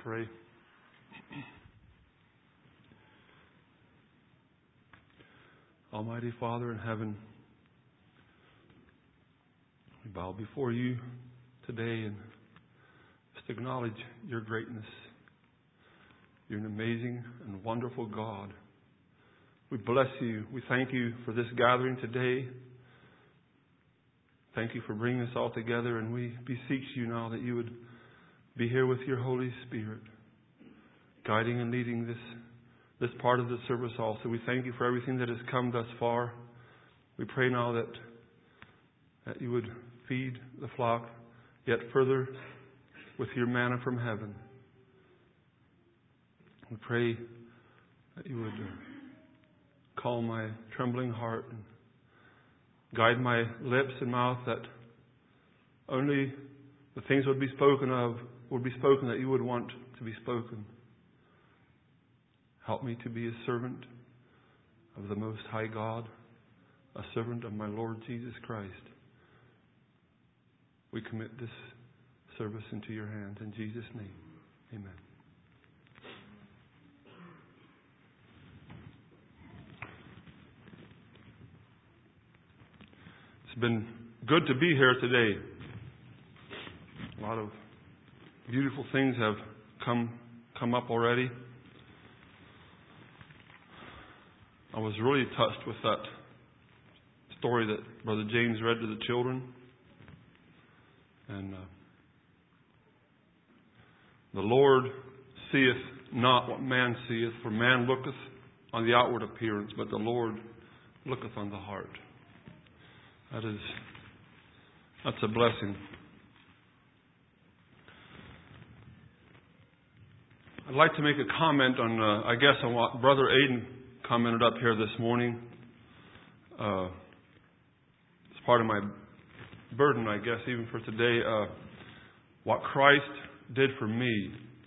pray. Almighty Father in heaven, we bow before you today and just acknowledge your greatness. You're an amazing and wonderful God. We bless you. We thank you for this gathering today. Thank you for bringing us all together, and we beseech you now that you would be here with your Holy Spirit, guiding and leading this part of the service also. We thank you for everything that has come thus far. We pray now that you would feed the flock yet further with your manna from heaven. We pray that you would calm my trembling heart and guide my lips and mouth, that only the things would be spoken that you would want to be spoken. Help me to be a servant of the Most High God, a servant of my Lord Jesus Christ. We commit this service into your hands. In Jesus' name, amen. It's been good to be here today. A lot of beautiful things have come up already. I was really touched with that story that Brother James read to the children. And the Lord seeth not what man seeth, for man looketh on the outward appearance, but the Lord looketh on the heart. That's a blessing. I'd like to make a comment on, on what Brother Aiden commented up here this morning. It's part of my burden, I guess, even for today. What Christ did for me.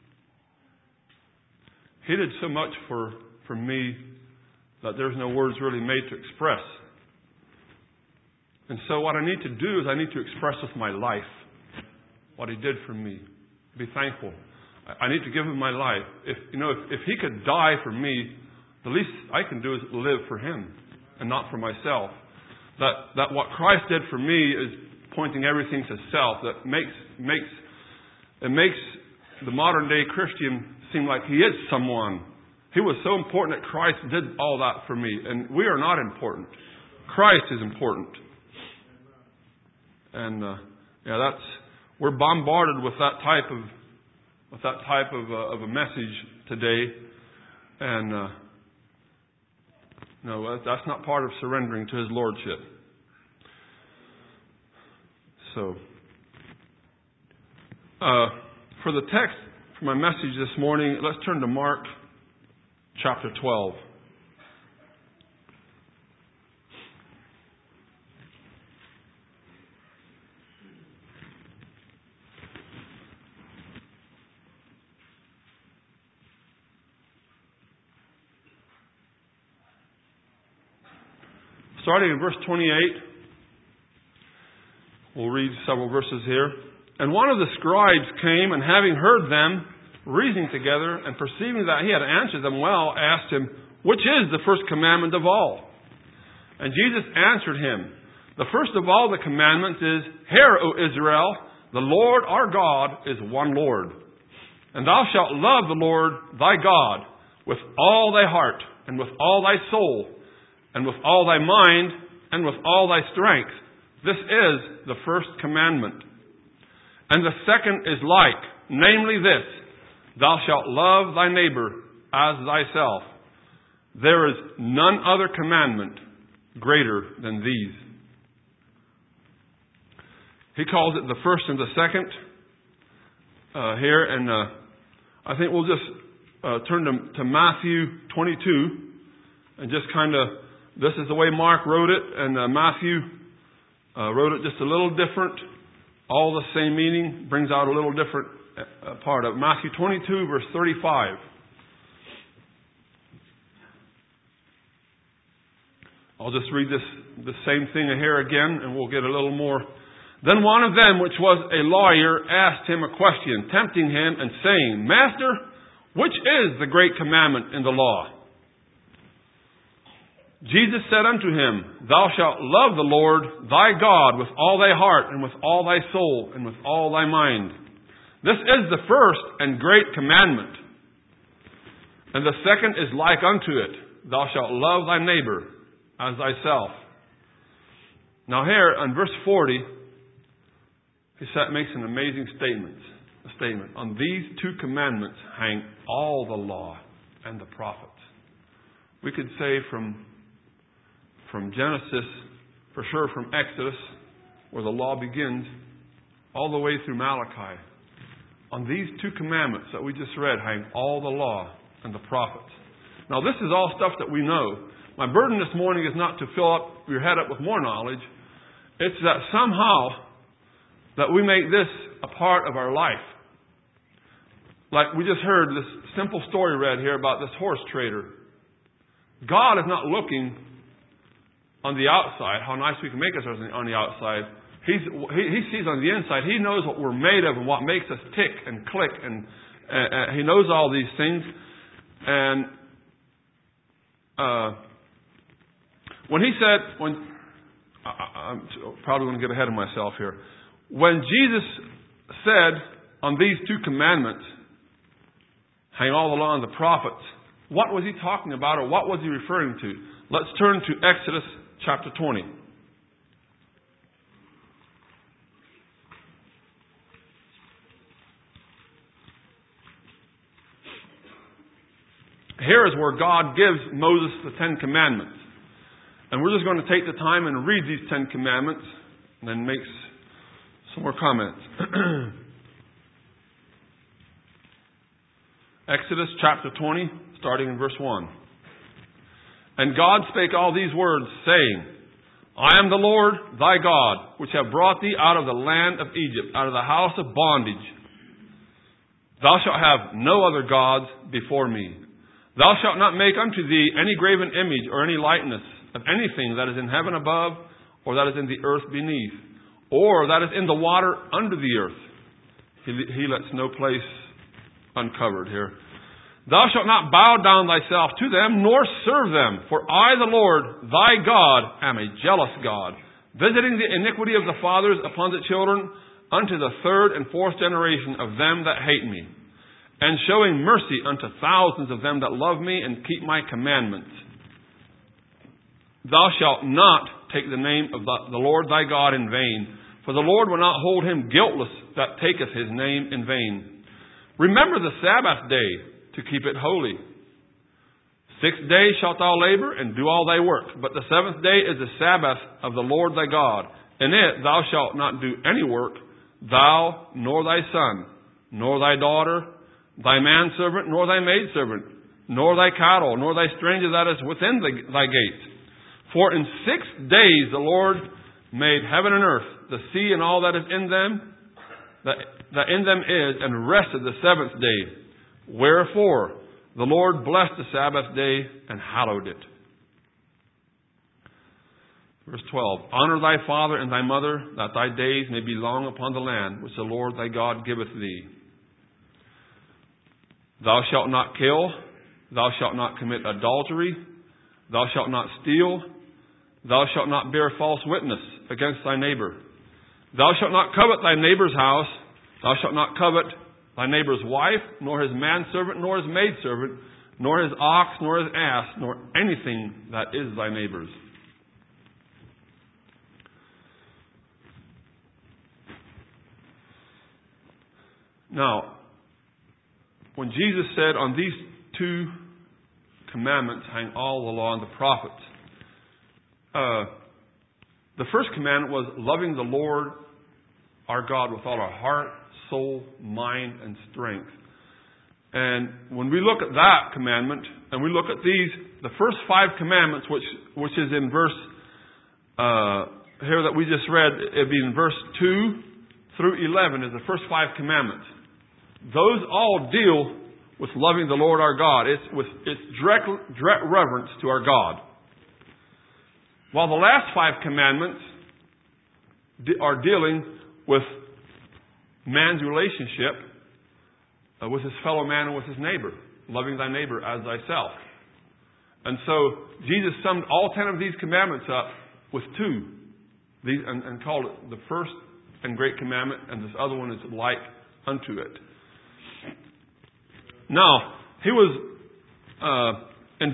He did so much for me that there's no words really made to express. And so what I need to do is I need to express with my life what He did for me. Be thankful. I need to give Him my life. If He could die for me, the least I can do is live for Him and not for myself. That what Christ did for me is pointing everything to self. That makes the modern day Christian seem like he is someone. He was so important that Christ did all that for me, and we are not important. Christ is important. And we're bombarded with that type of a message today, and no, that's not part of surrendering to His lordship. So, for the text for my message this morning, let's turn to Mark chapter 12. Starting in verse 28, we'll read several verses here. And one of the scribes came, and having heard them reasoning together, and perceiving that he had answered them well, asked him, which is the first commandment of all? And Jesus answered him, the first of all the commandments is, Hear, O Israel, the Lord our God is one Lord. And thou shalt love the Lord thy God with all thy heart, and with all thy soul, and with all thy mind, and with all thy strength. This is the first commandment. And the second is like, namely this, thou shalt love thy neighbor as thyself. There is none other commandment greater than these. He calls it the first and the second here, and I think we'll just turn to Matthew 22, and just this is the way Mark wrote it, and Matthew wrote it just a little different. All the same meaning, brings out a little different part of it. Matthew 22, verse 35. I'll just read the same thing here again, and we'll get a little more Then one of them, which was a lawyer, asked him a question, tempting him and saying, Master, which is the great commandment in the law? Jesus said unto him, Thou shalt love the Lord thy God with all thy heart, and with all thy soul, and with all thy mind. This is the first and great commandment. And the second is like unto it, Thou shalt love thy neighbor as thyself. Now here, in verse 40, he makes an amazing statement. A statement. On these two commandments hang all the law and the prophets. We could say from Genesis, for sure from Exodus, where the law begins, all the way through Malachi. On these two commandments that we just read hang all the law and the prophets. Now this is all stuff that we know. My burden this morning is not to fill up your head up with more knowledge. It's that somehow that we make this a part of our life. Like we just heard this simple story read here about this horse trader. God is not looking on the outside, how nice we can make ourselves on the outside. He sees on the inside. He knows what we're made of and what makes us tick and click. And He knows all these things. And when He said, I'm probably going to get ahead of myself here. When Jesus said, on these two commandments, hang all the law and the prophets, what was He talking about, or what was He referring to? Let's turn to Exodus chapter 20. Here is where God gives Moses the Ten Commandments. And we're just going to take the time and read these Ten Commandments and then make some more comments. Exodus chapter 20, starting in verse 1. And God spake all these words, saying, I am the Lord thy God, which have brought thee out of the land of Egypt, out of the house of bondage. Thou shalt have no other gods before me. Thou shalt not make unto thee any graven image or any likeness of anything that is in heaven above, or that is in the earth beneath, or that is in the water under the earth. He lets no place uncovered here. Thou shalt not bow down thyself to them, nor serve them. For I, the Lord, thy God, am a jealous God, visiting the iniquity of the fathers upon the children, unto the third and fourth generation of them that hate me, and showing mercy unto thousands of them that love me and keep my commandments. Thou shalt not take the name of the Lord thy God in vain, for the Lord will not hold him guiltless that taketh his name in vain. Remember the Sabbath day, to keep it holy. 6 days shalt thou labor and do all thy work, but the seventh day is the Sabbath of the Lord thy God. In it thou shalt not do any work, thou, nor thy son, nor thy daughter, thy manservant, nor thy maidservant, nor thy cattle, nor thy stranger that is within thy gates. For in 6 days the Lord made heaven and earth, the sea and all that is in them, that in them is, and rested the seventh day. Wherefore the Lord blessed the Sabbath day and hallowed it. Verse 12. Honor thy father and thy mother, that thy days may be long upon the land which the Lord thy God giveth thee. Thou shalt not kill. Thou shalt not commit adultery. Thou shalt not steal. Thou shalt not bear false witness against thy neighbor. Thou shalt not covet thy neighbor's house. Thou shalt not covet thy neighbor's wife, nor his manservant, nor his maidservant, nor his ox, nor his ass, nor anything that is thy neighbor's. Now, when Jesus said, on these two commandments hang all the law and the prophets, the first commandment was loving the Lord our God with all our heart, soul, mind, and strength. And when we look at that commandment, and we look at these, the first 5 commandments, which is in verse here that we just read, it'd be in verse 2 through 11 is the first 5 commandments. Those all deal with loving the Lord our God. It's direct reverence to our God. While the last 5 commandments are dealing with man's relationship with his fellow man and with his neighbor. Loving thy neighbor as thyself. And so Jesus summed all 10 of these commandments up with 2. These, and called it the first and great commandment, and this other one is like unto it. Now, he was in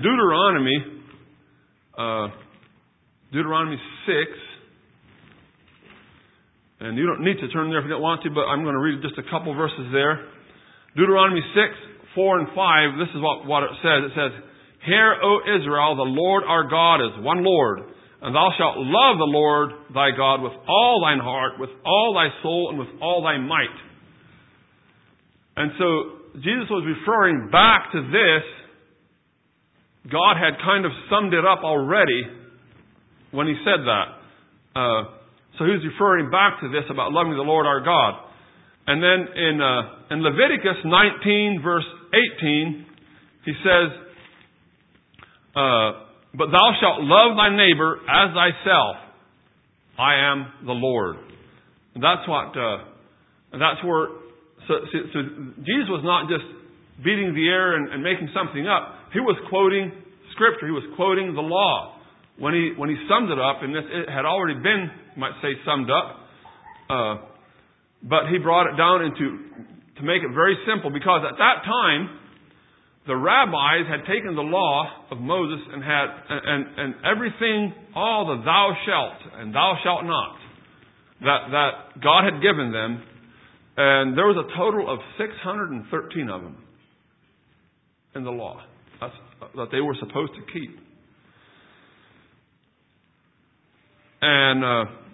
Deuteronomy 6, and you don't need to turn there if you don't want to, but I'm going to read just a couple verses there. Deuteronomy 6, 4 and 5, this is what it says. It says, Hear, O Israel, the Lord our God is one Lord, and thou shalt love the Lord thy God with all thine heart, with all thy soul, and with all thy might. And so, Jesus was referring back to this. God had kind of summed it up already when he said that. So he was referring back to this about loving the Lord our God. And then in Leviticus 19 verse 18, he says, But thou shalt love thy neighbor as thyself. I am the Lord. And that's where, so Jesus was not just beating the air and making something up. He was quoting Scripture. He was quoting the law. When he summed it up, and it had already been, you might say, summed up, but he brought it down to make it very simple, because at that time, the rabbis had taken the law of Moses and everything, all the thou shalt and thou shalt not, that God had given them, and there was a total of 613 of them in the law that they were supposed to keep. And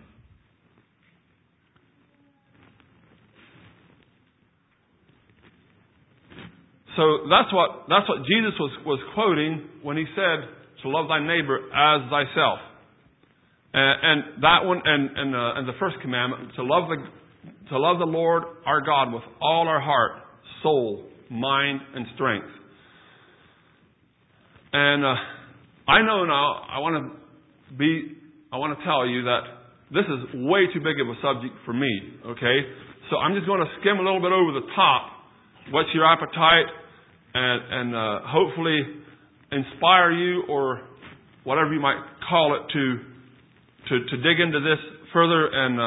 so that's what Jesus was quoting when he said to love thy neighbor as thyself. And that one and the first commandment, to love the Lord our God with all our heart, soul, mind, and strength. And I know now I want to tell you that this is way too big of a subject for me, okay? So I'm just going to skim a little bit over the top. What's your appetite? And hopefully inspire you, or whatever you might call it, to dig into this further. And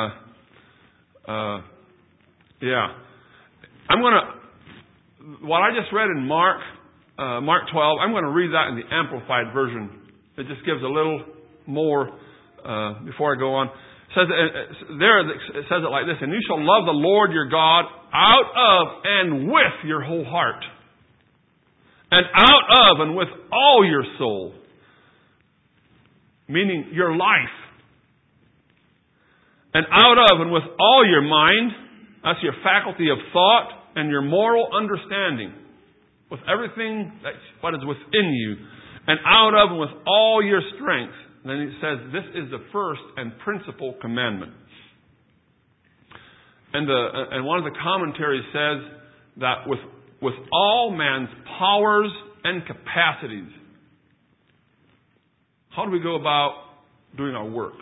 I'm going to, what I just read in Mark 12, I'm going to read that in the Amplified Version. It just gives a little more before I go on. It says it like this: and you shall love the Lord your God out of and with your whole heart, and out of and with all your soul, meaning your life, and out of and with all your mind, that's your faculty of thought, and your moral understanding, with everything what is within you, and out of and with all your strength. Then it says, this is the first and principal commandment. And one of the commentaries says that with all man's powers and capacities, how do we go about doing our work?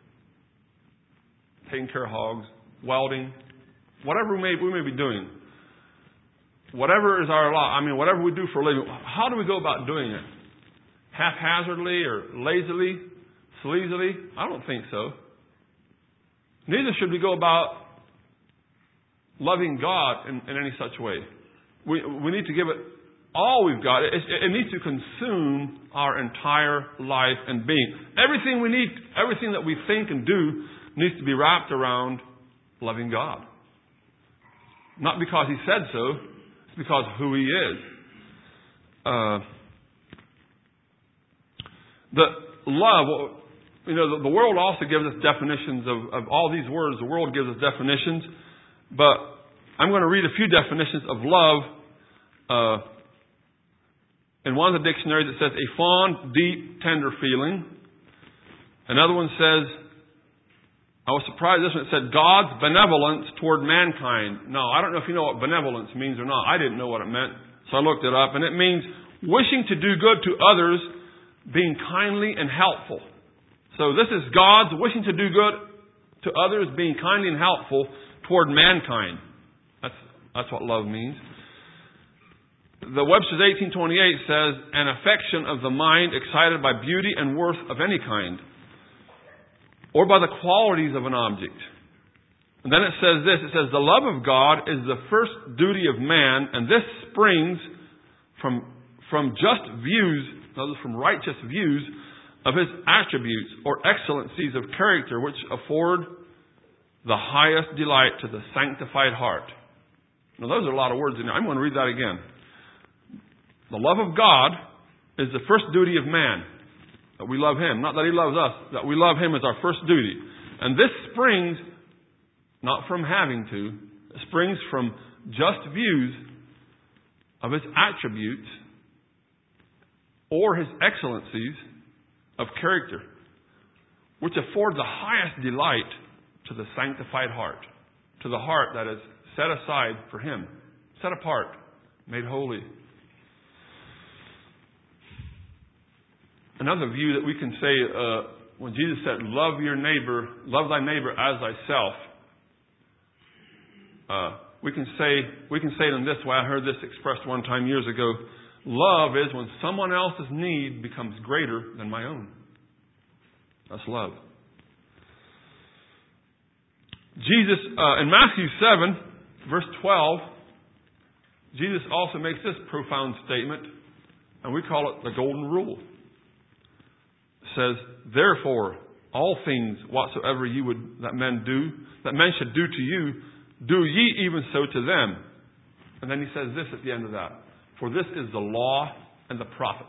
Taking care of hogs, welding, whatever we may be doing. Whatever is our lot, whatever we do for a living, how do we go about doing it? Haphazardly or lazily? Sleazily? I don't think so. Neither should we go about loving God in any such way. We need to give it all we've got. It needs to consume our entire life and being. Everything we need, everything that we think and do needs to be wrapped around loving God. Not because He said so, it's because of who He is. The love, the world also gives us definitions of all these words. The world gives us definitions. But I'm going to read a few definitions of love. In one of the dictionaries it says, a fond, deep, tender feeling. Another one says, I was surprised this one, it said, God's benevolence toward mankind. Now, I don't know if you know what benevolence means or not. I didn't know what it meant, so I looked it up. And it means wishing to do good to others, being kindly and helpful. So this is God's wishing to do good to others, being kindly and helpful. toward mankind. That's what love means. The Webster's 1828 says, an affection of the mind excited by beauty and worth of any kind, or by the qualities of an object. And then it says this, it says, the love of God is the first duty of man, and this springs from just views, from righteous views of His attributes or excellencies of character, which afford the highest delight to the sanctified heart. Now those are a lot of words in there. I'm going to read that again. The love of God is the first duty of man, that we love Him. Not that He loves us, that we love Him is our first duty. And this springs not from having to, it springs from just views of His attributes or His excellencies of character, which afford the highest delight to the sanctified heart, to the heart that is set aside for Him, set apart, made holy. Another view that we can say, when Jesus said, love your neighbor, love thy neighbor as thyself, we can say it in this way. I heard this expressed one time years ago. Love is when someone else's need becomes greater than my own. That's love. Jesus, in Matthew 7, verse 12, Jesus also makes this profound statement, and we call it the golden rule. It says, therefore, all things whatsoever you would that men should do to you, do ye even so to them. And then he says this at the end of that. For this is the law and the prophets.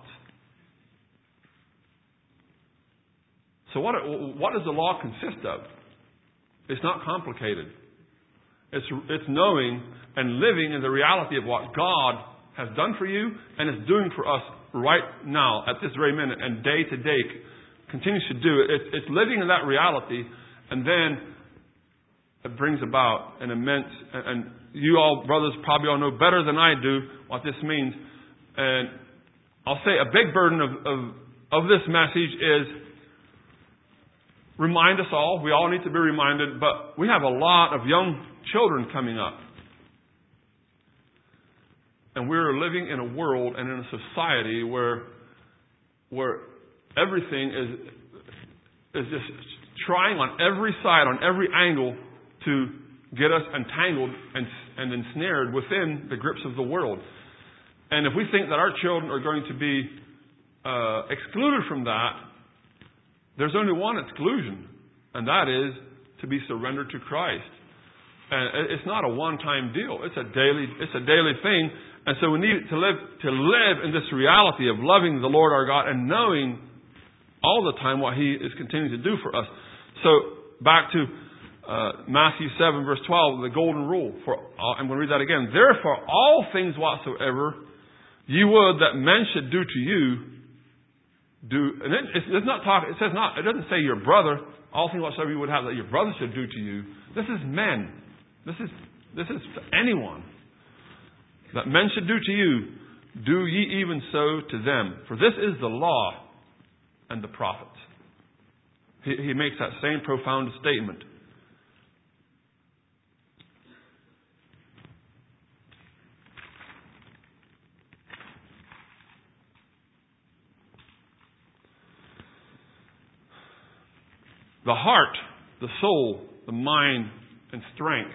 So what does the law consist of? It's not complicated. It's knowing and living in the reality of what God has done for you and is doing for us right now, at this very minute, and day to day continues to do it. It's living in that reality, and then it brings about an immense, and you all, brothers, probably all know better than I do what this means. And I'll say a big burden of this message is remind us all. We all need to be reminded, but we have a lot of young children coming up. And we're living in a world and in a society where everything is just trying on every side, on every angle, to get us entangled and ensnared within the grips of the world. And if we think that our children are going to be excluded from that, there's only one exclusion, and that is to be surrendered to Christ. And it's not a one-time deal. It's a daily thing. And so we need to live in this reality of loving the Lord our God and knowing all the time what He is continuing to do for us. So back to Matthew 7 verse 12, the golden rule. I'm going to read that again. Therefore, all things whatsoever you would that men should do to you, do. And it doesn't say your brother. All things whatsoever you would have that your brother should do to you. This is men. This is anyone. That men should do to you, do ye even so to them. For this is the law and the prophets. He makes that same profound statement. The heart, the soul, the mind, and strength.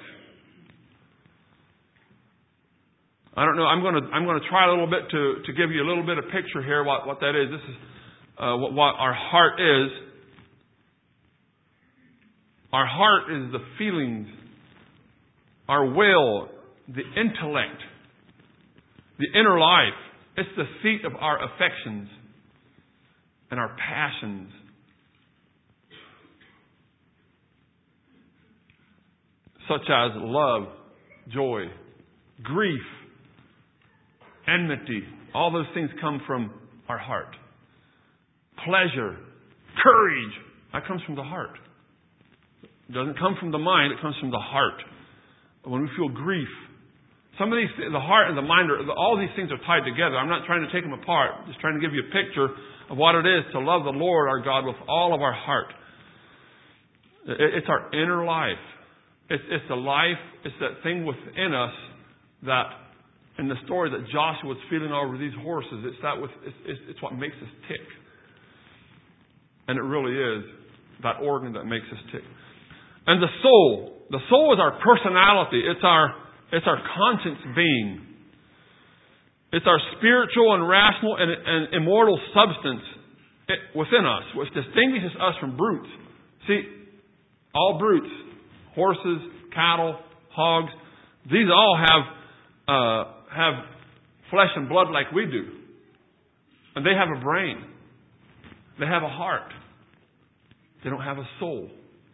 I don't know. I'm going to try a little bit to give you a little bit of picture here what that is. This is what our heart is. Our heart is the feelings, our will, the intellect, the inner life. It's the seat of our affections and our passions. Such as love, joy, grief, enmity. All those things come from our heart. Pleasure, courage, that comes from the heart. It doesn't come from the mind, it comes from the heart. When we feel grief, some of these, the heart and the mind, all these things are tied together. I'm not trying to take them apart. I'm just trying to give you a picture of what it is to love the Lord our God with all of our heart. It's our inner life. It's the life, it's that thing within us that, in the story that Joshua was feeling over these horses, it's what makes us tick. And it really is that organ that makes us tick. And the soul is our personality. It's our conscience being. It's our spiritual and rational and immortal substance within us, which distinguishes us from brutes. See, all brutes, horses, cattle, hogs, these all have flesh and blood like we do. And they have a brain. They have a heart. They don't have a soul.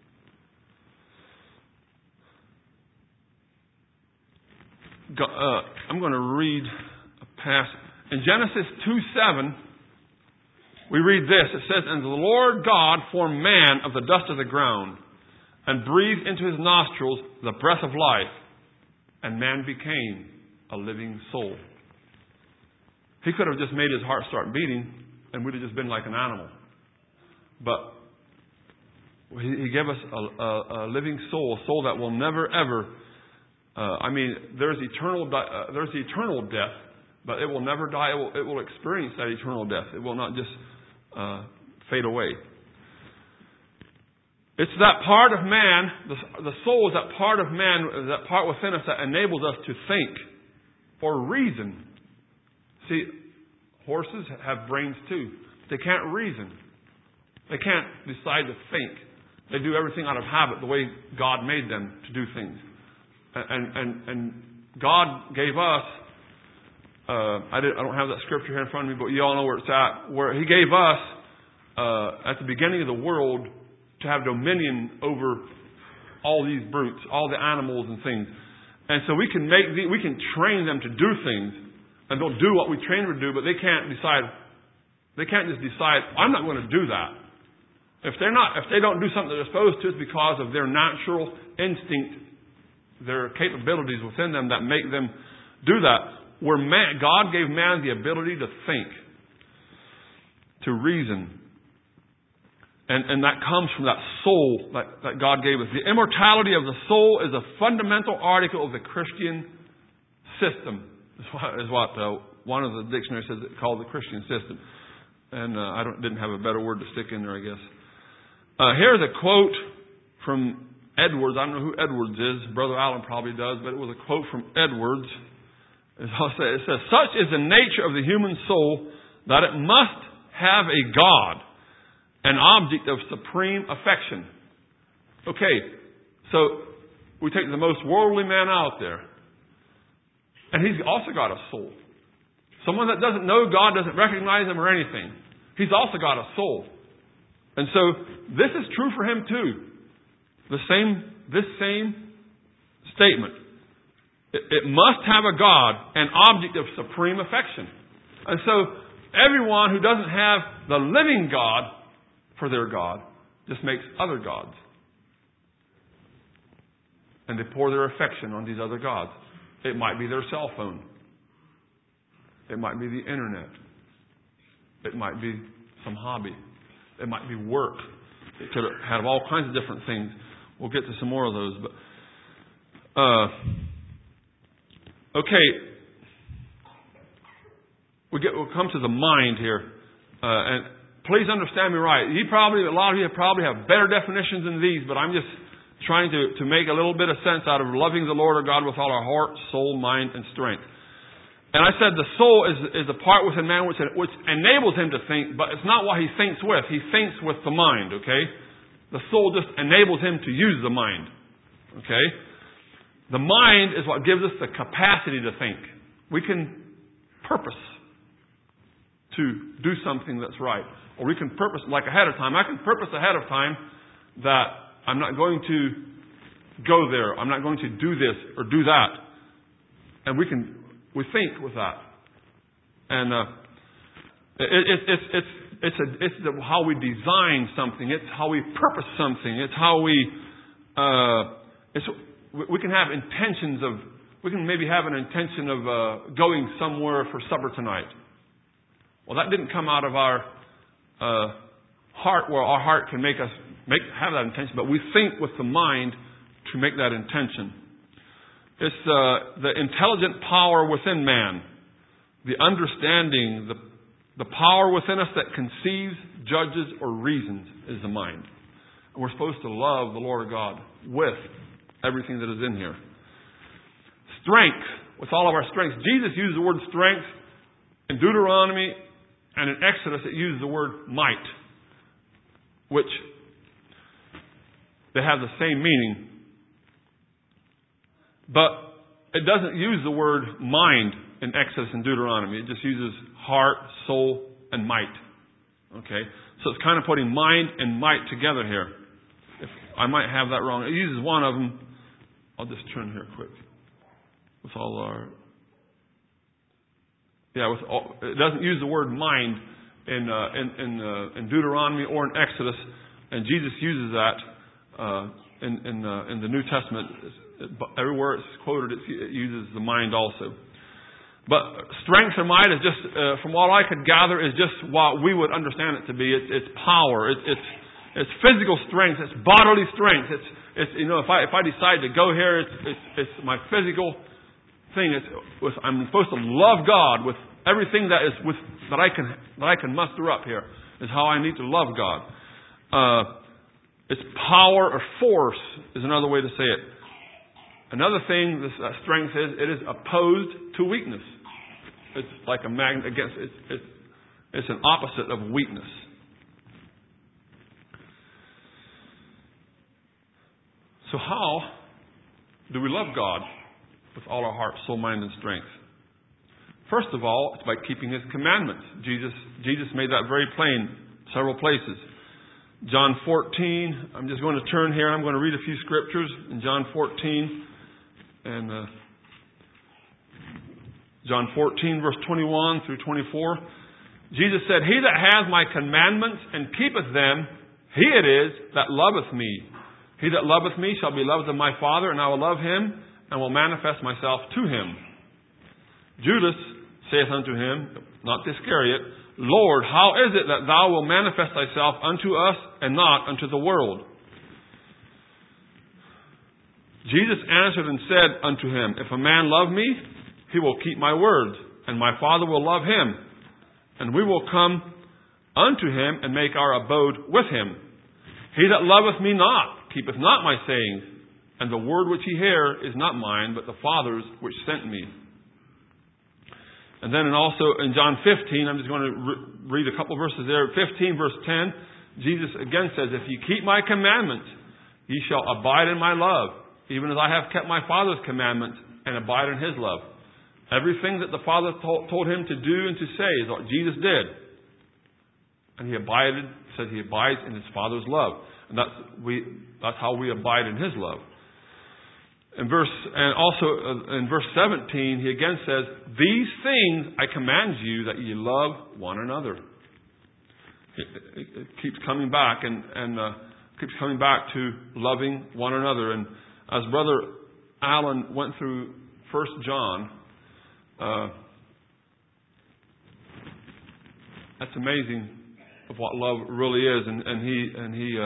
I'm going to read a passage. In Genesis 2:7, we read this. It says, "And the Lord God formed man of the dust of the ground, and breathed into his nostrils the breath of life, and man became a living soul." He could have just made his heart start beating, and we'd have just been like an animal. But He gave us a living soul, a soul that will never ever. There's eternal death, but it will never die. It will experience that eternal death. It will not just fade away. It's that part of man, the soul is that part of man, that part within us that enables us to think or reason. See, horses have brains too. They can't reason. They can't decide to think. They do everything out of habit, the way God made them to do things. And God gave us, I don't have that scripture here in front of me, but you all know where it's at, where He gave us, at the beginning of the world, to have dominion over all these brutes, all the animals and things. And so we can train them to do things, and they'll do what we train them to do, but they can't just decide, I'm not going to do that. If they don't do something they're supposed to, it's because of their natural instinct, their capabilities within them that make them do that. Where God gave man the ability to think, to reason. And that comes from that soul that God gave us. The immortality of the soul is a fundamental article of the Christian system. Is what one of the dictionaries says it called the Christian system. And I didn't have a better word to stick in there, I guess. Here's a quote from Edwards. I don't know who Edwards is. Brother Allen probably does, but it was a quote from Edwards. It says, "Such is the nature of the human soul that it must have a God, an object of supreme affection." Okay, so we take the most worldly man out there, and he's also got a soul. Someone that doesn't know God, doesn't recognize Him or anything. He's also got a soul. And so this is true for him too. This same statement. It must have a God, an object of supreme affection. And so everyone who doesn't have the living God for their God just makes other gods. And they pour their affection on these other gods. It might be their cell phone. It might be the internet. It might be some hobby. It might be work. It could have all kinds of different things. We'll get to some more of those. But okay, we'll come to the mind here, and please understand me right. A lot of you probably have better definitions than these, but I'm just trying to make a little bit of sense out of loving the Lord our God with all our heart, soul, mind, and strength. And I said the soul is the part within man which enables him to think, but it's not what he thinks with. He thinks with the mind, okay? The soul just enables him to use the mind, okay? The mind is what gives us the capacity to think. We can purpose to do something that's right. Or we can purpose, like ahead of time. I can purpose ahead of time that I'm not going to go there. I'm not going to do this or do that. And we think with that. And it's how we design something. It's how we purpose something. It's how we can have intentions of, we can maybe have an intention of going somewhere for supper tonight. Well, that didn't come out of our heart, where our heart can make us have that intention, but we think with the mind to make that intention. It's the intelligent power within man, the understanding, the power within us that conceives, judges, or reasons is the mind. And we're supposed to love the Lord God with everything that is in here. Strength, with all of our strengths. Jesus used the word strength in Deuteronomy, and in Exodus it uses the word might, which they have the same meaning. But it doesn't use the word mind in Exodus and Deuteronomy. It just uses heart, soul, and might. Okay? So it's kind of putting mind and might together here. If I might have that wrong. It uses one of them. I'll just turn here quick. With all our... Yeah, it doesn't use the word mind in Deuteronomy or in Exodus, and Jesus uses that in the New Testament. Everywhere it's quoted, it uses the mind also. But strength or might is just, from what I could gather, is just what we would understand it to be. It's power. It's physical strength. It's bodily strength. It's if I decide to go here, it's my physical thing. I'm supposed to love God with everything that I can muster up here. Is how I need to love God. It's power or force is another way to say it. Another thing this strength is, it is opposed to weakness. It's like a magnet against it's an opposite of weakness. So how do we love God with all our heart, soul, mind, and strength? First of all, it's by keeping His commandments. Jesus made that very plain several places. John 14, I'm just going to turn here. I'm going to read a few scriptures in John 14. And John 14, verse 21 through 24. Jesus said, "He that hath my commandments and keepeth them, he it is that loveth me. He that loveth me shall be loved of my Father, and I will love him, and will manifest myself to him. Judas saith unto him," not Iscariot, "Lord, how is it that thou wilt manifest thyself unto us, and not unto the world?" Jesus answered and said unto him, "If a man love me, he will keep my words, and my Father will love him, and we will come unto him and make our abode with him. He that loveth me not keepeth not my sayings, and the word which ye hear is not mine, but the Father's which sent me." And then also in John 15, I'm just going to read a couple verses there. 15 verse 10, Jesus again says, "If ye keep my commandments, ye shall abide in my love, even as I have kept my Father's commandments and abide in His love." Everything that the Father told Him to do and to say is what Jesus did. And He said He abides in His Father's love. And that's how we abide in His love. And also in verse 17, He again says, "These things I command you, that ye love one another." It keeps coming back and keeps coming back to loving one another. And as Brother Alan went through 1 John, that's amazing of what love really is. And he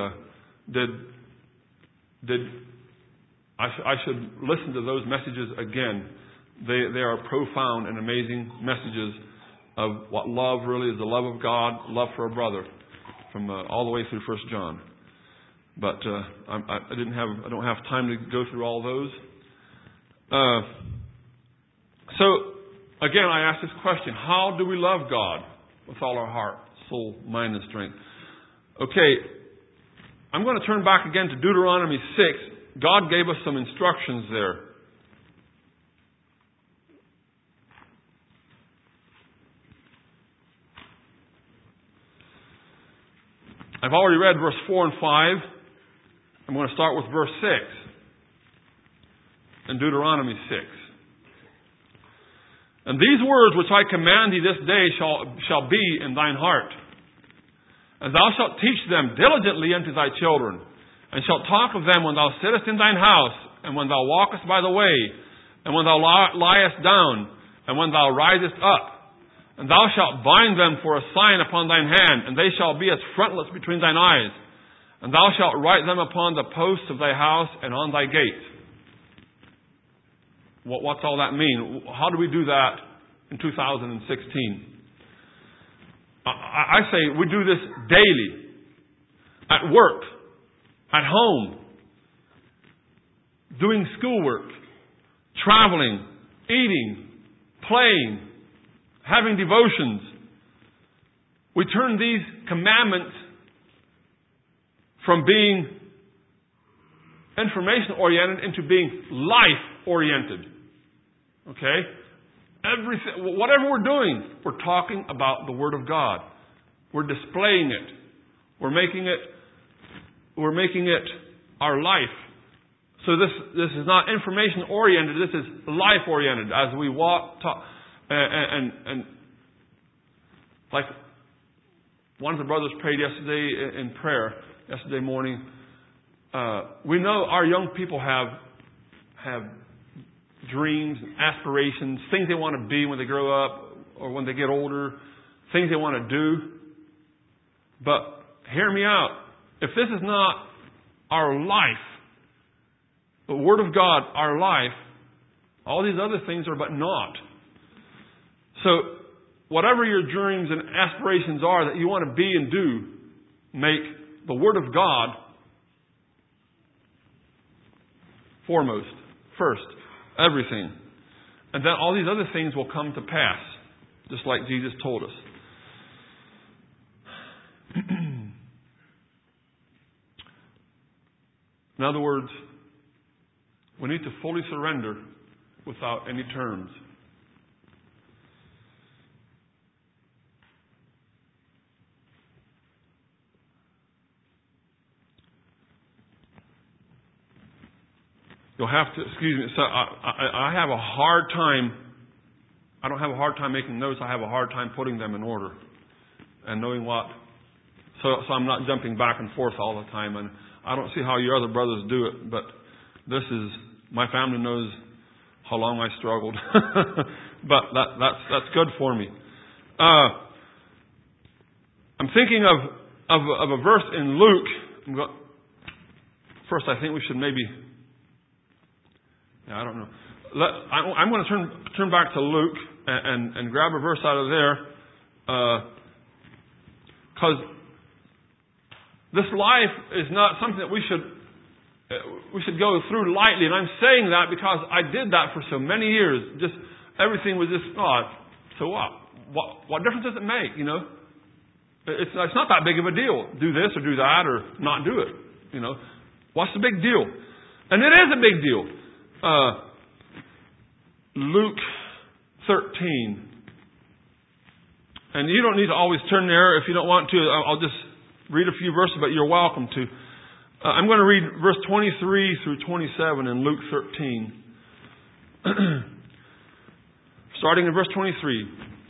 did. I should listen to those messages again. They are profound and amazing messages of what love really is: the love of God, love for a brother, from all the way through 1 John. But I don't have time to go through all those. So again, I ask this question: how do we love God with all our heart, soul, mind, and strength? Okay, I'm going to turn back again to Deuteronomy 6. God gave us some instructions there. I've already read verse 4 and 5. I'm going to start with verse 6 in Deuteronomy 6. "And these words which I command thee this day shall be in thine heart. And thou shalt teach them diligently unto thy children, and shalt talk of them when thou sittest in thine house, and when thou walkest by the way, and when thou liest down, and when thou risest up. And thou shalt bind them for a sign upon thine hand, and they shall be as frontlets between thine eyes. And thou shalt write them upon the posts of thy house and on thy gate. What's all that mean? How do we do that in 2016? I say we do this daily. At work. At home. Doing schoolwork. Traveling. Eating. Playing. Having devotions. We turn these commandments from being information-oriented into being life-oriented. Okay? Everything, whatever we're doing, we're talking about the Word of God. We're displaying it. We're making it our life. So this is not information-oriented. This is life-oriented. As we walk, talk, and like one of the brothers prayed yesterday in prayer, yesterday morning. We know our young people have dreams, aspirations, things they want to be when they grow up or when they get older, things they want to do. But hear me out. If this is not our life, the Word of God, our life, all these other things are but naught. So, whatever your dreams and aspirations are that you want to be and do, make the Word of God foremost, first, everything. And then all these other things will come to pass, just like Jesus told us. In other words, we need to fully surrender without any terms. You'll have to, excuse me, so I have a hard time, I don't have a hard time making notes, I have a hard time putting them in order and knowing what. So I'm not jumping back and forth all the time, and I don't see how your other brothers do it, but this is, my family knows how long I struggled. But that's good for me. I'm thinking of a verse in Luke. First, I think we should maybe... I don't know. I'm going to turn back to Luke and grab a verse out of there, because this life is not something that we should go through lightly. And I'm saying that because I did that for so many years. Just everything was just so what? What difference does it make? You know, it's not that big of a deal. Do this or do that or not do it. You know, what's the big deal? And it is a big deal. Luke 13. And you don't need to always turn there if you don't want to. I'll just read a few verses, but you're welcome to. I'm going to read verse 23 through 27 in Luke 13. Starting in verse 23.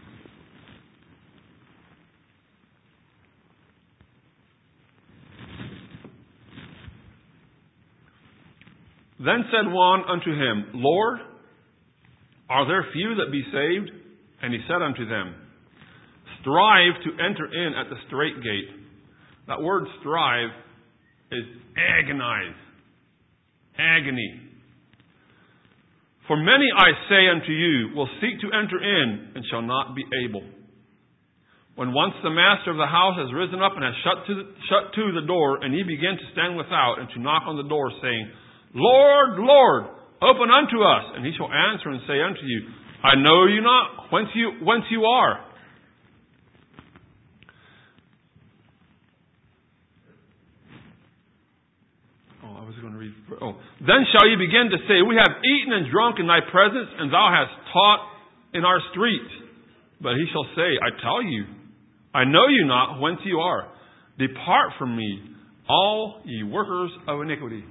Then said one unto him, Lord, are there few that be saved? And he said unto them, strive to enter in at the strait gate. That word strive is agonize. Agony. For many, I say unto you, will seek to enter in and shall not be able. When once the master of the house has risen up and has shut to the door, and ye begin to stand without and to knock on the door, saying, Lord, Lord, open unto us. And he shall answer and say unto you, I know you not whence you are. Then shall you begin to say, we have eaten and drunk in thy presence, and thou hast taught in our streets. But he shall say, I tell you, I know you not whence you are. Depart from me, all ye workers of iniquity.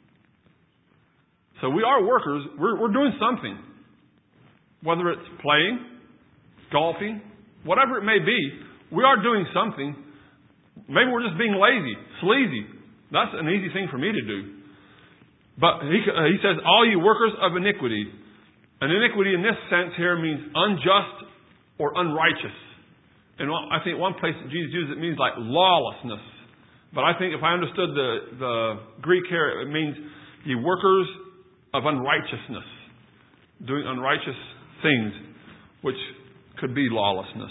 So we are workers. We're doing something. Whether it's playing, golfing, whatever it may be, we are doing something. Maybe we're just being lazy, sleazy. That's an easy thing for me to do. But he says, all you workers of iniquity. And iniquity in this sense here means unjust or unrighteous. And I think one place that Jesus uses it means like lawlessness. But I think if I understood the Greek here, it means ye workers of unrighteousness, doing unrighteous things, which could be lawlessness.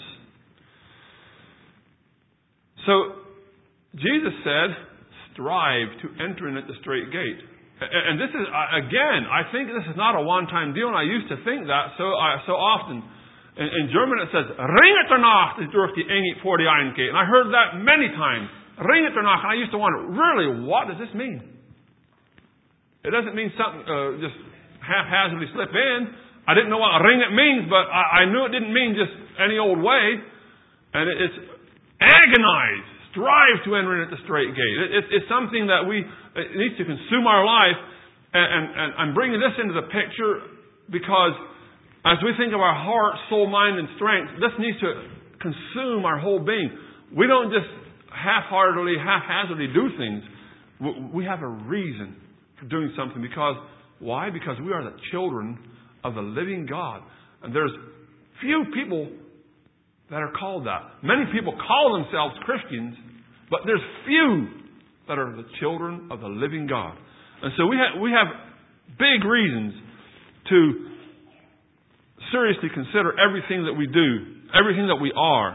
So, Jesus said, strive to enter in at the straight gate. And this is, again, I think this is not a one-time deal, and I used to think that so often. In German it says, Ringet danach durch die enge vor die Eingate. And I heard that many times. Ringet danach. And I used to wonder, really, what does this mean? It doesn't mean something just haphazardly slip in. I didn't know what ringet means, but I knew it didn't mean just any old way. And it's agonize. Strive to enter in at the straight gate. It's something that it needs to consume our life. And I'm bringing this into the picture because as we think of our heart, soul, mind, and strength, this needs to consume our whole being. We don't just haphazardly do things. We have a reason for doing something. Why? Because we are the children of the living God. And there's few people that are called that. Many people call themselves Christians, but there's few that are the children of the living God. And so we have big reasons to seriously consider everything that we do, everything that we are.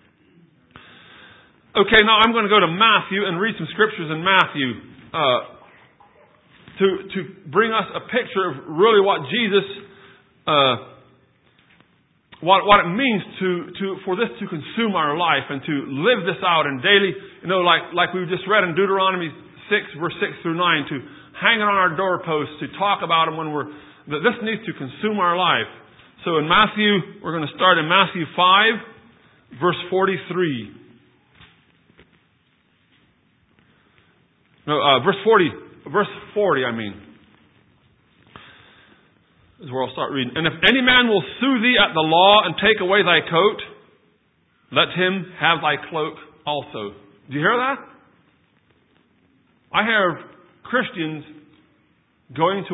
Okay, now I'm going to go to Matthew and read some scriptures in Matthew to bring us a picture of really what Jesus what it means for this to consume our life and to live this out in daily, like we just read in Deuteronomy 6, verse 6 through 9, to hang it on our doorposts, to talk about them that this needs to consume our life. So in Matthew, we're going to start in Matthew 5, verse 43. Verse 40, I mean. Is where I'll start reading. And if any man will sue thee at the law and take away thy coat, let him have thy cloak also. Do you hear that? I have Christians going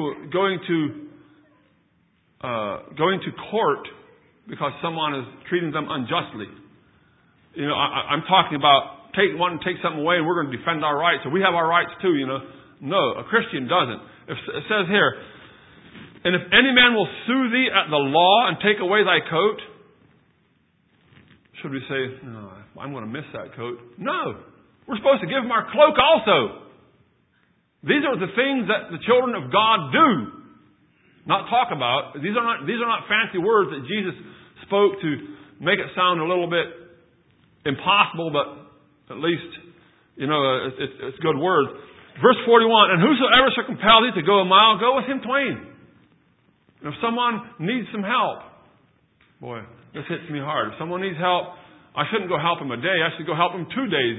to court because someone is treating them unjustly. I'm talking about wanting to take something away and we're going to defend our rights. So we have our rights too, No, a Christian doesn't. It says here, and if any man will sue thee at the law and take away thy coat, should we say, no, I'm going to miss that coat? No. We're supposed to give him our cloak also. These are the things that the children of God do. Not talk about. These are not fancy words that Jesus spoke to make it sound a little bit impossible, but at least, it's good words. Verse 41, and whosoever shall compel thee to go a mile, go with him twain. And if someone needs some help, boy, this hits me hard. If someone needs help, I shouldn't go help him a day. I should go help him 2 days,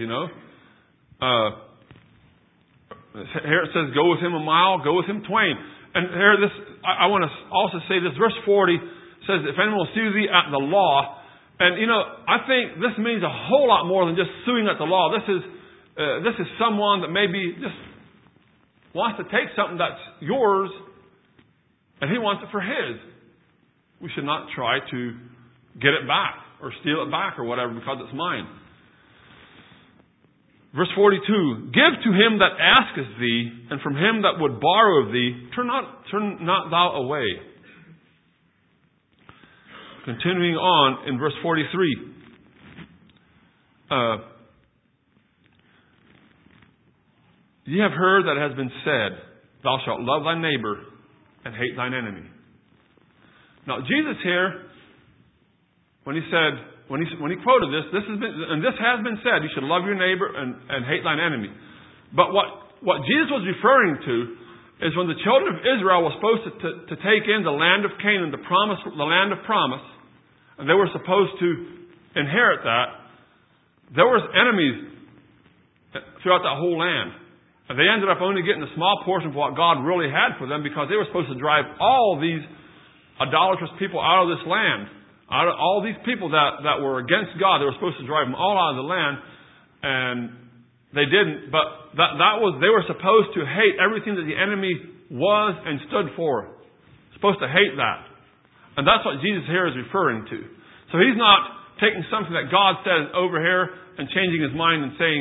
Here it says, go with him a mile, go with him twain. And here I want to also say this. Verse 40 says, if anyone will sue thee at the law. And, I think this means a whole lot more than just suing at the law. This is someone that maybe just wants to take something that's yours and he wants it for his. We should not try to get it back or steal it back or whatever because it's mine. Verse 42, give to him that asketh thee, and from him that would borrow of thee, turn not thou away. Continuing on in verse 43. Ye have heard that it has been said, thou shalt love thy neighbor and hate thine enemy. Now Jesus here, when he quoted this has been said, you should love your neighbor and hate thine enemy. But what Jesus was referring to is when the children of Israel were supposed to take in the land of Canaan, the land of promise, and they were supposed to inherit that, there was enemies throughout that whole land. And they ended up only getting a small portion of what God really had for them because they were supposed to drive all these idolatrous people out of this land. All these people that were against God, they were supposed to drive them all out of the land, and they didn't. But they were supposed to hate everything that the enemy was and stood for. Supposed to hate that. And that's what Jesus here is referring to. So he's not taking something that God says over here and changing his mind and saying,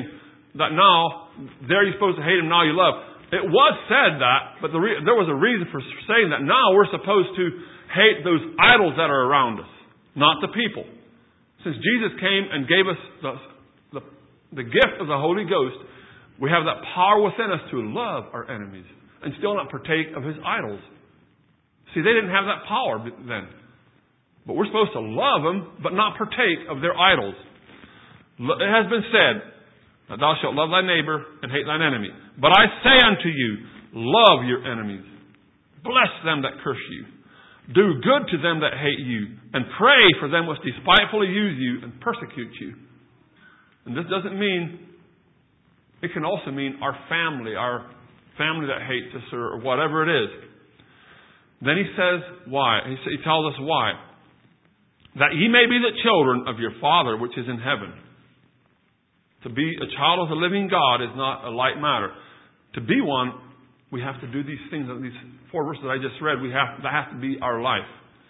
that now, there you're supposed to hate him, now you love. It was said that, but there was a reason for saying that. Now we're supposed to hate those idols that are around us, not the people. Since Jesus came and gave us the gift of the Holy Ghost, we have that power within us to love our enemies and still not partake of his idols. See, they didn't have that power then. But we're supposed to love them, but not partake of their idols. It has been said that thou shalt love thy neighbor and hate thine enemy. But I say unto you, love your enemies. Bless them that curse you. Do good to them that hate you. And pray for them which despitefully use you and persecute you. And this doesn't mean, it can also mean our family that hates us or whatever it is. Then he says why. He tells us why. That ye may be the children of your Father which is in heaven. To be a child of the living God is not a light matter. To be one, we have to do these things. These 4 verses that I just read, that has to be our life.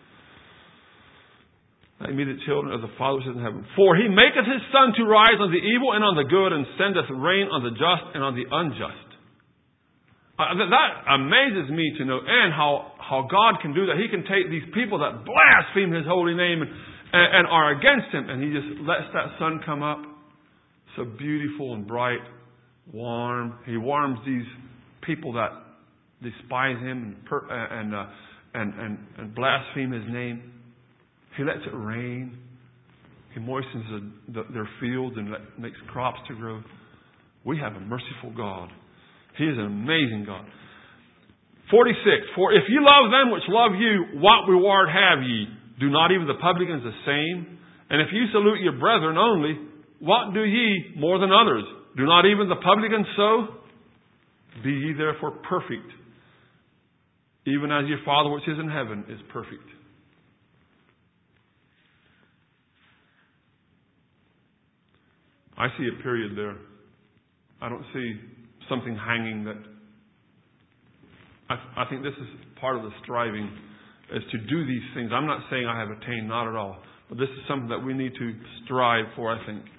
That ye be the children of the Father which is in heaven. For he maketh his sun to rise on the evil and on the good, and sendeth rain on the just and on the unjust. That amazes me to know, and how God can do that. He can take these people that blaspheme his holy name and are against him, and he just lets that sun come up. So beautiful and bright, warm. He warms these people that despise him and blaspheme his name. He lets it rain. He moistens their fields and makes crops to grow. We have a merciful God. He is an amazing God. 46. For if ye love them which love you, what reward have ye? Do not even the publicans the same? And if ye salute your brethren only, what do ye more than others? Do not even the publicans so? Be ye therefore perfect, even as your Father which is in heaven is perfect. I see a period there. I don't see something hanging that... I think this is part of the striving, is to do these things. I'm not saying I have attained, not at all. But this is something that we need to strive for, I think.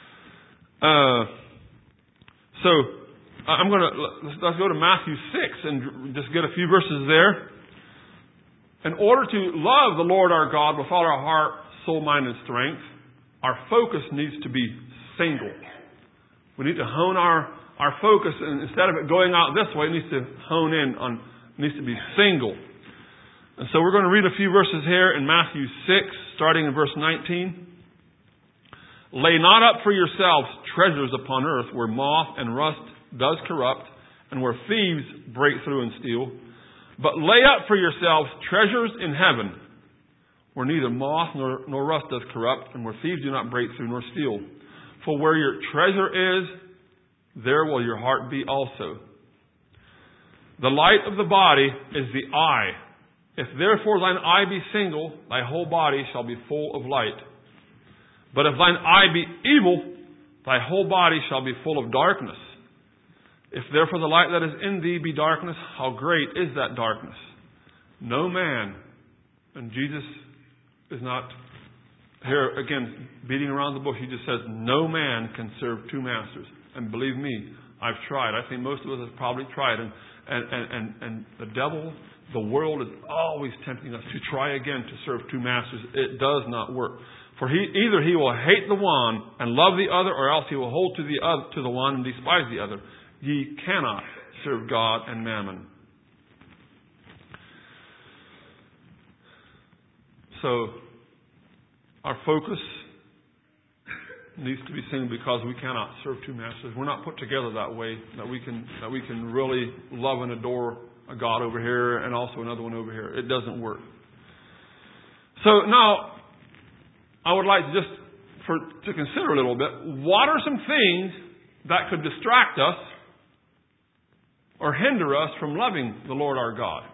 Let's go to Matthew 6 and just get a few verses there. In order to love the Lord our God with all our heart, soul, mind, and strength, our focus needs to be single. We need to hone our focus, and instead of it going out this way, it needs to hone in on, needs to be single. And so we're going to read a few verses here in Matthew 6, starting in verse 19. Lay not up for yourselves treasures upon earth, where moth and rust does corrupt, and where thieves break through and steal. But lay up for yourselves treasures in heaven, where neither moth nor rust does corrupt, and where thieves do not break through nor steal. For where your treasure is, there will your heart be also. The light of the body is the eye. If therefore thine eye be single, thy whole body shall be full of light. But if thine eye be evil, thy whole body shall be full of darkness. If therefore the light that is in thee be darkness, how great is that darkness? No man, and Jesus is not here again beating around the bush. He just says, no man can serve 2 masters. And believe me, I've tried. I think most of us have probably tried. And the devil, the world is always tempting us to try again to serve 2 masters. It does not work. For either he will hate the one and love the other, or else he will hold to the one and despise the other. Ye cannot serve God and mammon. So, our focus needs to be single, because we cannot serve 2 masters. We're not put together that way, that we can really love and adore a God over here and also another one over here. It doesn't work. So now, I would like to consider a little bit, what are some things that could distract us or hinder us from loving the Lord our God?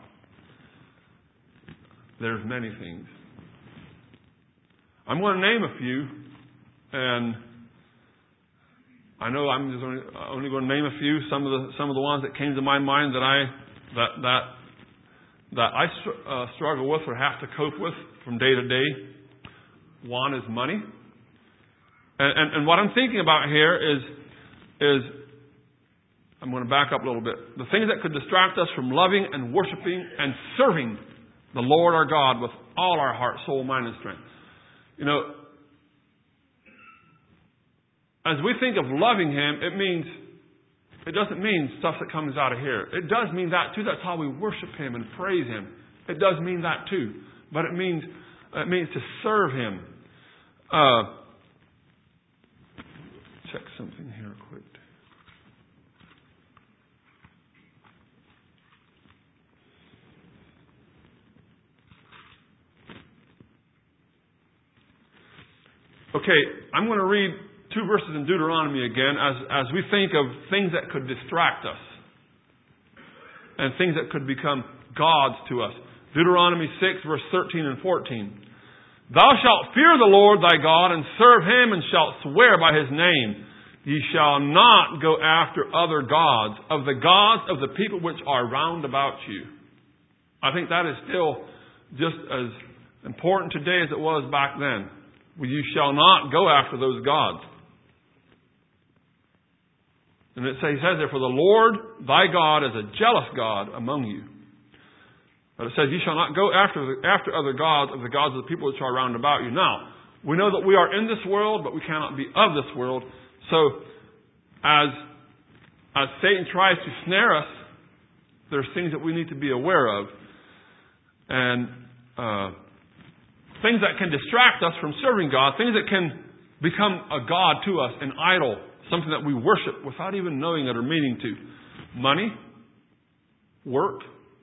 There's many things. I'm going to name a few, and I know I'm just only going to name a few. Some of the ones that came to my mind that I struggle with or have to cope with from day to day. One is money, and what I'm thinking about here is is, I'm going to back up a little bit. The things that could distract us from loving and worshiping and serving the Lord our God with all our heart, soul, mind, and strength. You know, as we think of loving Him, it doesn't mean stuff that comes out of here. It does mean that too. That's how we worship Him and praise Him. It does mean that too. But it means to serve Him. Check something here quick. Okay, I'm going to read 2 verses in Deuteronomy again as we think of things that could distract us and things that could become gods to us. Deuteronomy 6, verse 13 and 14. Thou shalt fear the Lord thy God and serve Him, and shalt swear by His name. Ye shall not go after other gods, of the gods of the people which are round about you. I think that is still just as important today as it was back then. You shall not go after those gods. And he says there, for the Lord thy God is a jealous God among you. But it says, you shall not go after other gods of the gods of the people which are round about you. Now, we know that we are in this world, but we cannot be of this world. So, as Satan tries to snare us, there's things that we need to be aware of. And things that can distract us from serving God, things that can become a god to us, an idol, something that we worship without even knowing it or meaning to. Money, work,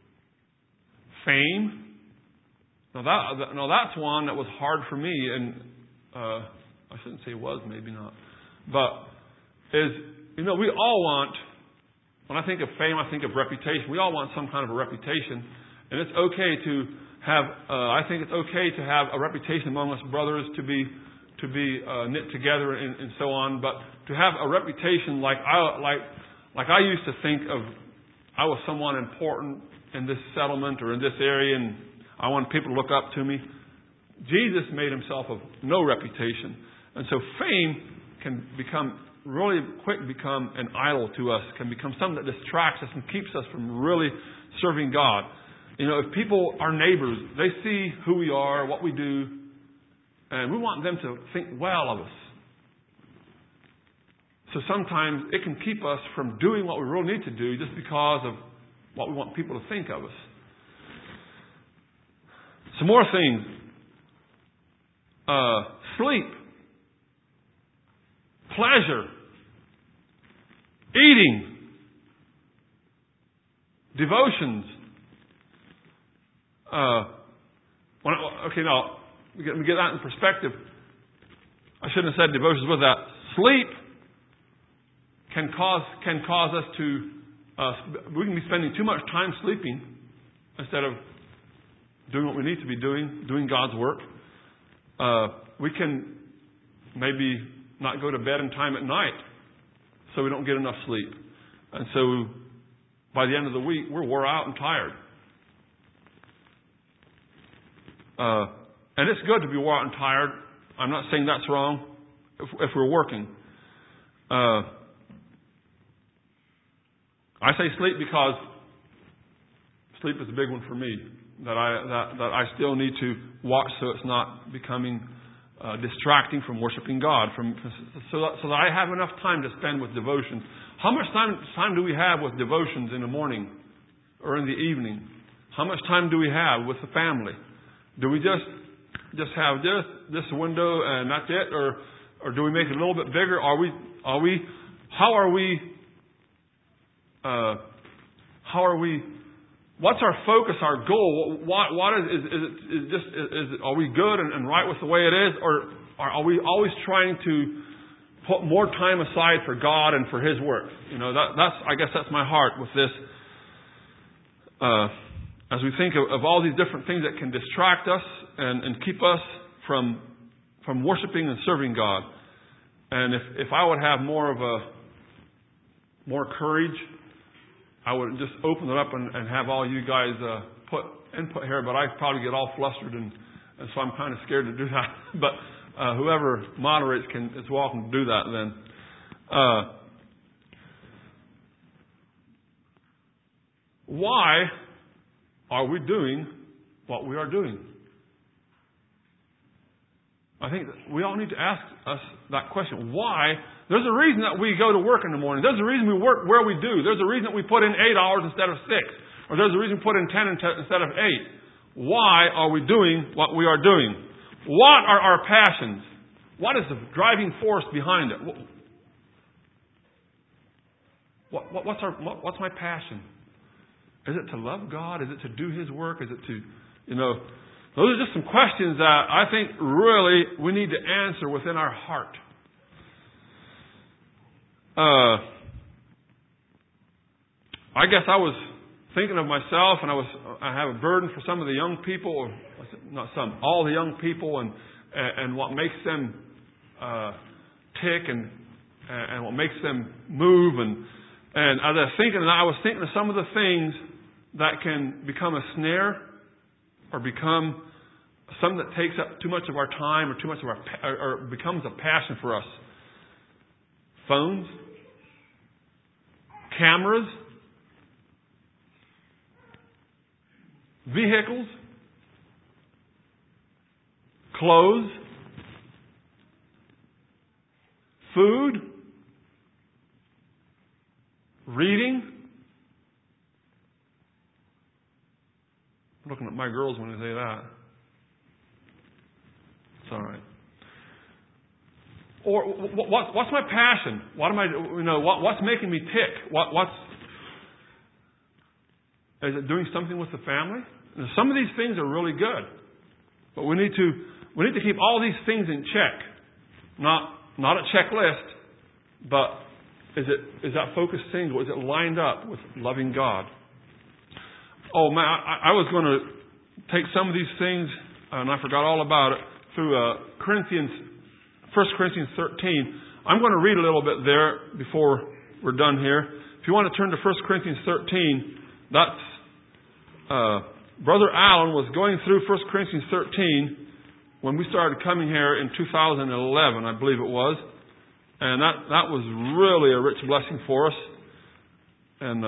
fame. Now that's one that was hard for me, and I shouldn't say was, maybe not. But we all want, when I think of fame, I think of reputation. We all want some kind of a reputation, and it's okay to have. I think it's okay to have a reputation among us brothers, to be knit together and so on. But to have a reputation like I used to think of, I was someone important in this settlement or in this area, and I wanted people to look up to me. Jesus made Himself of no reputation, and so fame can become an idol to us. Can become something that distracts us and keeps us from really serving God. You know, if people, our neighbors, they see who we are, what we do, and we want them to think well of us. So sometimes it can keep us from doing what we really need to do just because of what we want people to think of us. Some more things. Sleep. Pleasure. Eating. Devotions. Now, let me get that in perspective. I shouldn't have said devotions with that. Sleep can cause us to, we can be spending too much time sleeping instead of doing what we need to be doing God's work. We can maybe not go to bed in time at night so we don't get enough sleep. And so by the end of the week, we're wore out and tired. And it's good to be wore out and tired. I'm not saying that's wrong if we're working. I say sleep because sleep is a big one for me. That I still need to watch so it's not becoming distracting from worshiping God. So that I have enough time to spend with devotions. How much time do we have with devotions in the morning or in the evening? How much time do we have with the family? Do we just have this window and that's it, or do we make it a little bit bigger? What's our focus, our goal? Are we good and right with the way it is, or are we always trying to put more time aside for God and for His work? You know, I guess that's my heart with this. As we think of all these different things that can distract us and keep us from worshiping and serving God. And if I would have more courage, I would just open it up and have all you guys put input here. But I probably get all flustered, and so I'm kind of scared to do that. But whoever moderates is welcome to do that then. Why are we doing what we are doing? I think that we all need to ask us that question. Why? There's a reason that we go to work in the morning. There's a reason we work where we do. There's a reason that we put in 8 hours instead of 6. Or there's a reason we put in 10 instead of 8. Why are we doing what we are doing? What are our passions? What is the driving force behind it? What's my passion? Is it to love God? Is it to do His work? Is it to, those are just some questions that I think really we need to answer within our heart. I guess I was thinking of myself, and I have a burden for some of the young people, or not some, all the young people, and what makes them tick, and what makes them move, and as I was thinking of some of the things that can become a snare, or become something that takes up too much of our time, or too much of or becomes a passion for us. Phones, cameras, vehicles, clothes, food, reading. I'm looking at my girls when I say that. It's all right. Or what's my passion? What am I? What's making me tick? Is it doing something with the family? Now, some of these things are really good, but we need to keep all these things in check. Not a checklist, but is that focus single? Is it lined up with loving God? Oh man, I was going to take some of these things, and I forgot all about it, through 1 Corinthians 13. I'm going to read a little bit there before we're done here. If you want to turn to 1 Corinthians 13, that's Brother Allen was going through 1 Corinthians 13 when we started coming here in 2011, I believe it was. And that was really a rich blessing for us. And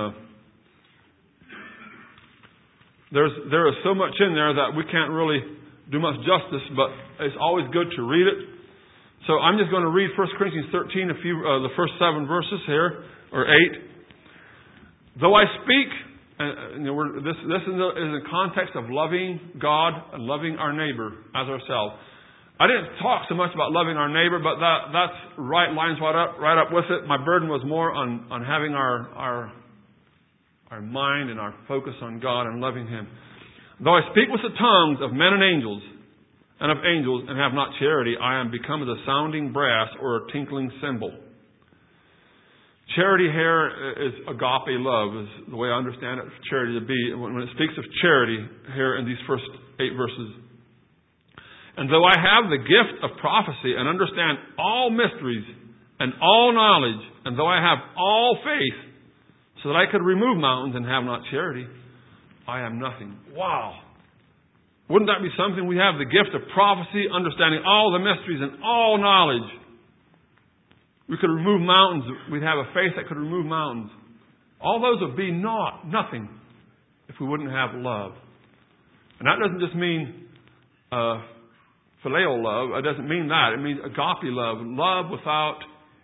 there is so much in there that we can't really do much justice, but it's always good to read it. So I'm just going to read 1 Corinthians 13, the first 7 verses here, or 8. Though I speak, this is in the context of loving God and loving our neighbor as ourselves. I didn't talk so much about loving our neighbor, but that's right, lines right up with it. My burden was more on having our mind and our focus on God and loving Him. Though I speak with the tongues of men and of angels, and have not charity, I am become as a sounding brass or a tinkling cymbal. Charity here is agape love, is the way I understand it, charity to be. When it speaks of charity here in these first 8 verses. And though I have the gift of prophecy and understand all mysteries and all knowledge, and though I have all faith, so that I could remove mountains and have not charity, I am nothing. Wow! Wouldn't that be something? We have the gift of prophecy, understanding all the mysteries and all knowledge. We could remove mountains. We'd have a faith that could remove mountains. All those would be nothing if we wouldn't have love. And that doesn't just mean phileo love. It doesn't mean that. It means agape love. Love without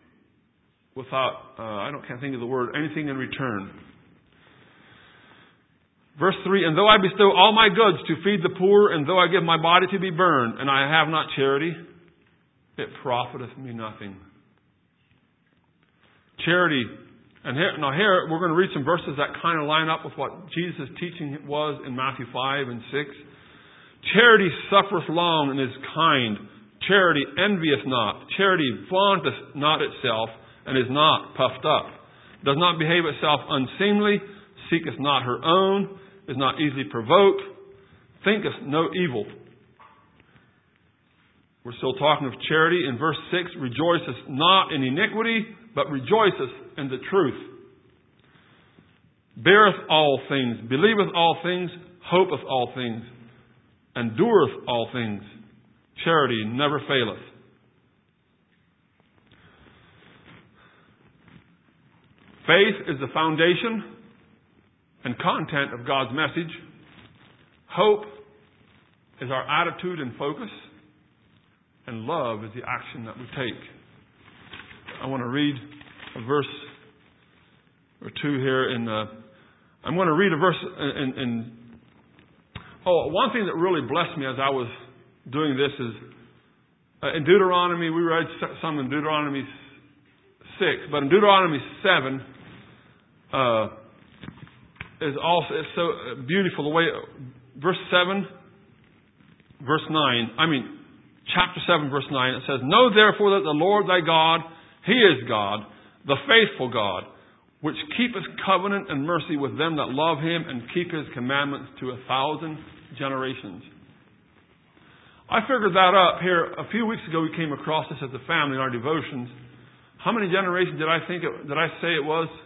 can't think of the word, anything in return. Verse 3, and though I bestow all my goods to feed the poor, and though I give my body to be burned, and I have not charity, it profiteth me nothing. Charity. And here we're going to read some verses that kind of line up with what Jesus' teaching was in Matthew 5 and 6. Charity suffereth long and is kind. Charity envieth not. Charity vaunteth not itself, and is not puffed up. Does not behave itself unseemly, seeketh not her own, is not easily provoked, thinketh no evil. We're still talking of charity. In verse 6, rejoiceth not in iniquity, but rejoiceth in the truth. Beareth all things, believeth all things, hopeth all things, endureth all things. Charity never faileth. Faith is the foundation. and content of God's message. Hope is our attitude and focus. And love is the action that we take. I want to read a verse or two here I'm going to read a verse one thing that really blessed me as I was doing this is in Deuteronomy, we read some in Deuteronomy 6, but in Deuteronomy 7 is also, it's so beautiful the way, chapter 7 verse 9, it says, Know therefore that the Lord thy God, He is God, the faithful God, which keepeth covenant and mercy with them that love Him and keep His commandments to 1,000 generations. I figured that up here. A few weeks ago we came across this as a family in our devotions. How many generations did I say it was?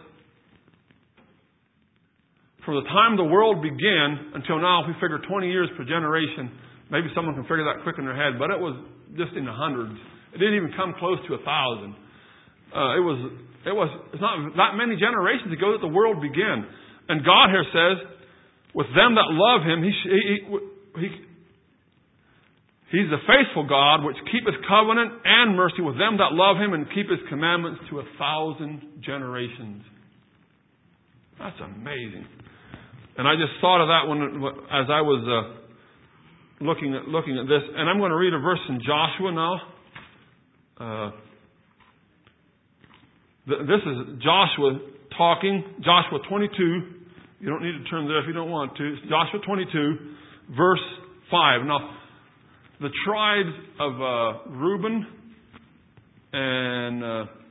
From the time the world began until now, if we figure 20 years per generation, maybe someone can figure that quick in their head, but it was just in the hundreds. It didn't even come close to 1,000. It's not that many generations ago that the world began. And God here says, with them that love Him, He's the faithful God, which keepeth covenant and mercy with them that love Him and keep His commandments to 1,000 generations. That's amazing. And I just thought of that as I was looking at this. And I'm going to read a verse in Joshua now. This is Joshua talking. Joshua 22. You don't need to turn there if you don't want to. It's Joshua 22, verse 5. Now, the tribes of Reuben and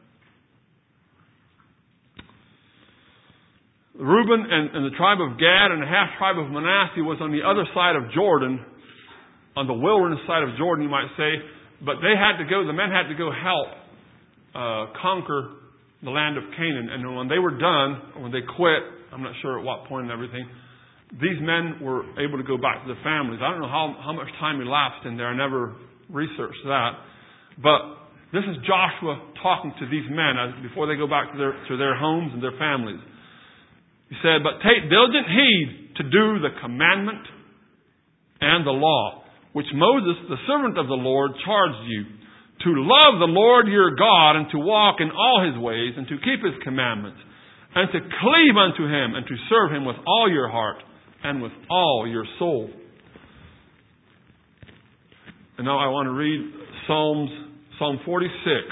the tribe of Gad and the half tribe of Manasseh was on the other side of Jordan, on the wilderness side of Jordan, you might say. But the men had to go help conquer the land of Canaan. And when they were done, when they quit, I'm not sure at what point and everything, these men were able to go back to their families. I don't know how much time elapsed in there. I never researched that. But this is Joshua talking to these men before they go back to their homes and their families. He said, But take diligent heed to do the commandment and the law, which Moses, the servant of the Lord, charged you, to love the Lord your God and to walk in all His ways and to keep His commandments and to cleave unto Him and to serve Him with all your heart and with all your soul. And now I want to read Psalm 46.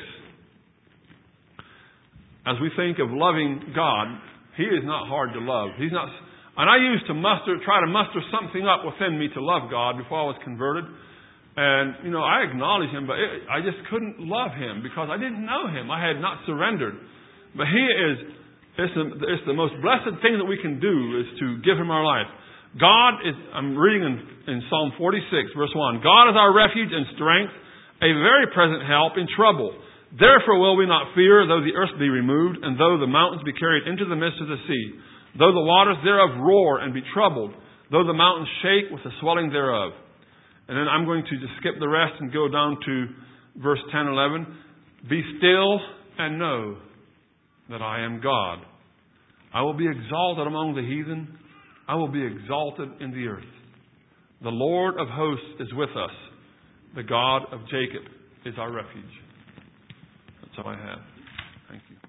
As we think of loving God, He is not hard to love. He's not. And I used to try to muster something up within me to love God before I was converted. And, I acknowledge Him, but I just couldn't love Him because I didn't know Him. I had not surrendered. But it's the most blessed thing that we can do is to give Him our life. I'm reading in Psalm 46, verse 1. God is our refuge and strength, a very present help in trouble. Therefore will we not fear, though the earth be removed, and though the mountains be carried into the midst of the sea, though the waters thereof roar and be troubled, though the mountains shake with the swelling thereof. And then I'm going to just skip the rest and go down to verse 10, 11. Be still and know that I am God. I will be exalted among the heathen. I will be exalted in the earth. The Lord of hosts is with us. The God of Jacob is our refuge. That's all I have. Thank you.